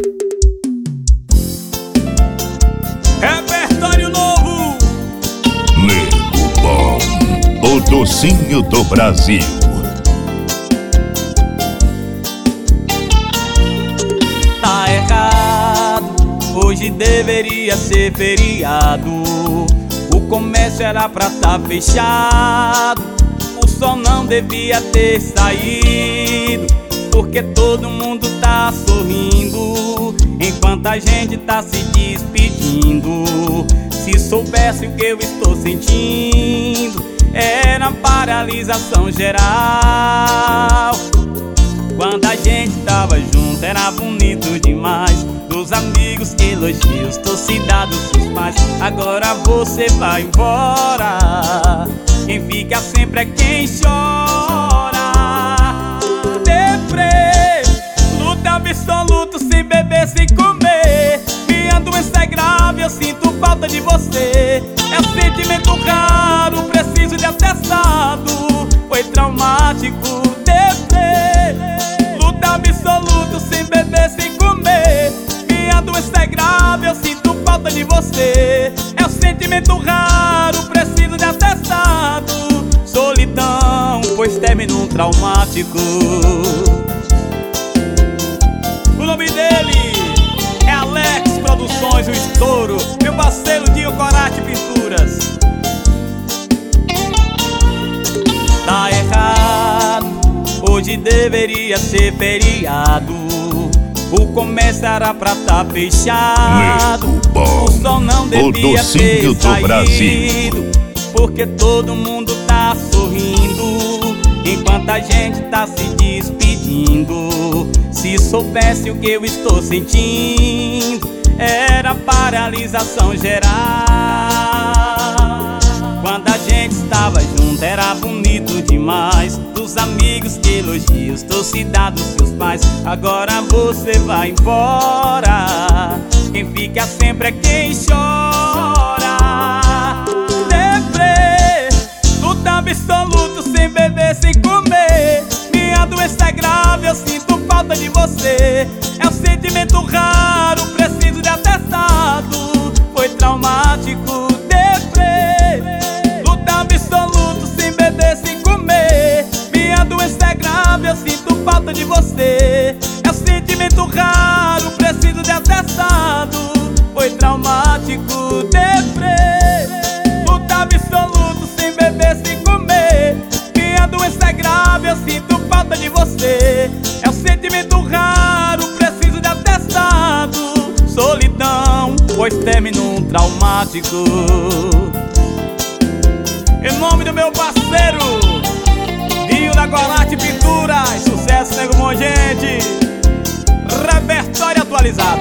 Repertório novo. Nego Bom, o docinho do Brasil. Tá errado, hoje deveria ser feriado. O comércio era pra tá fechado. O sol não devia ter saído, porque todo mundo tá sorrindo, enquanto a gente tá se despedindo. Se soubesse o que eu estou sentindo, era paralisação geral. Quando a gente tava junto era bonito demais. Dos amigos, elogios, torcida dos seus pais. Agora você vai embora, quem fica sempre é quem chora. Deprê, luta absoluto, sem beber, sem comer. Minha doença é grave, eu sinto falta de você. É um sentimento raro, preciso de atestado. Foi traumático. Deprê, luta absoluto, sem beber, sem comer. Minha doença é grave, eu sinto falta de você. É um sentimento raro, preciso de atestado. Solidão, pois término traumático. O nome dele é Alex Produções, o estouro. Meu parceiro Dinho Corate Pinturas. Tá errado, hoje deveria ser feriado. O comércio era pra tá fechado. Nego Bom, o sol não devia ter saído, Brasil. porque todo mundo tá sorrindo, enquanto a gente tá se despedindo. Se soubesse o que eu estou sentindo, era paralisação geral. Quando a gente estava junto era bonito demais. Dos amigos, elogios, torcida dos seus pais. Agora você vai embora, quem fica sempre é quem chora. Deprê, luta absoluto, sem beber, sem comer. Minha doença é grave, eu sinto falta de você. É um sentimento raro, preciso de atestado. Foi traumático. Deprê, luta absoluto, sem beber, sem comer. Minha doença é grave, eu sinto falta de você. É um sentimento raro, preciso de atestado. Foi traumático. Deprê, luta absoluto, sem beber, sem comer. Minha doença é grave, eu sinto falta de você. É um sentimento raro, preciso de atestado. Solidão, pois término traumático. Em nome do meu parceiro Dinho da Corate Pinturas, sucesso, Nego Bom, gente. Repertório atualizado.